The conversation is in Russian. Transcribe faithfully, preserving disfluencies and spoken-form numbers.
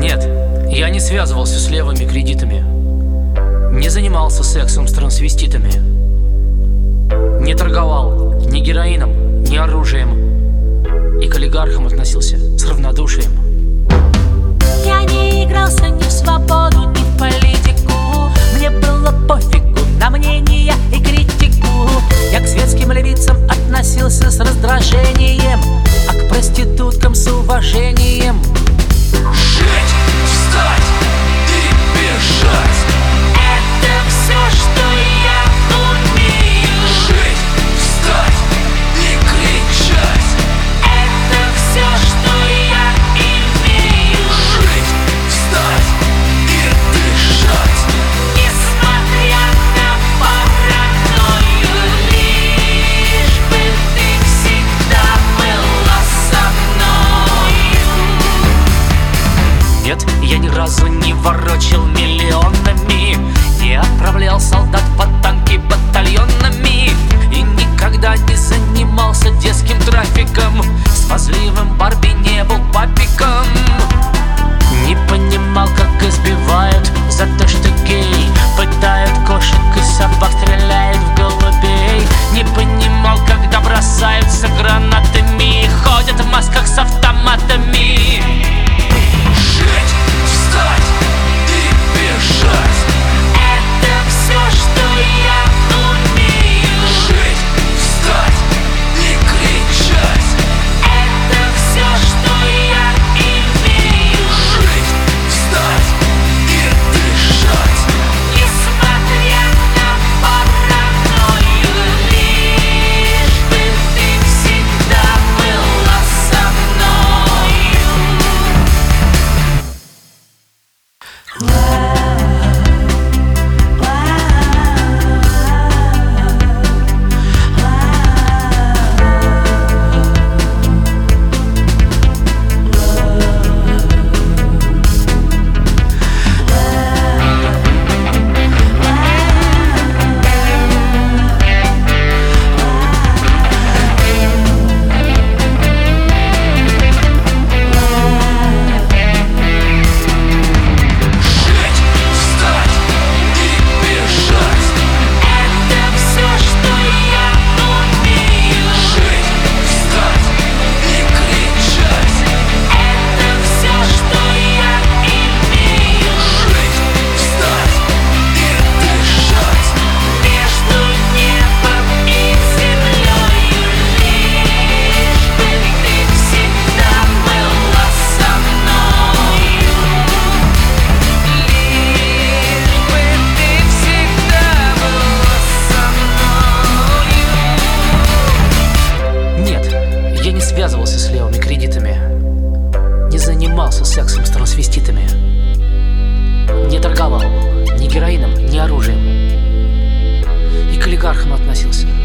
Нет, я не связывался с левыми кредитами, не занимался сексом с трансвеститами, не торговал ни героином, ни оружием, и к олигархам относился с равнодушием. Я не игрался ни в свободу, ни в политику. Мне было пофигу на мнения и критику. Я к светским левицам относился с раздражением, а к проституткам с уважением. Жить, встать и бежать — это все, что я умею. Жить, встать и кричать — это все, что я имею. Жить, встать и дышать. Несмотря на паранойю, лишь бы ты всегда была со мною. Нет, я ни разу не ворочил миллионами, не отправлял солдат под танки батальонами и никогда не занимался детским трафиком. Смазливым Барби не был папиком. Не понимал, как избивают за то, что гей, пытают кошек и собак, стреляют в голубей. Не понимал, когда бросаются гранатами и ходят в масках с автоматами. Жить, встать и бежать — Это все, что я умею. Жить, встать и кричать — Это все, что я имею. Жить, встать и дышать. Несмотря на паранойю, лишь бы ты всегда была со мною. Жить, встать и бежать. Это все, что я умею. Жить, встать и кричать Это все, что я имею. Жить, встать и дышать. Между небом и землей, лишь бы ты всегда была со мною. Лишь бы ты всегда была со мною. Нет, я не связывался с левыми кредитами, не занимался сексом с трансвеститами, не торговал ни героином, ни оружием, и к олигархам относился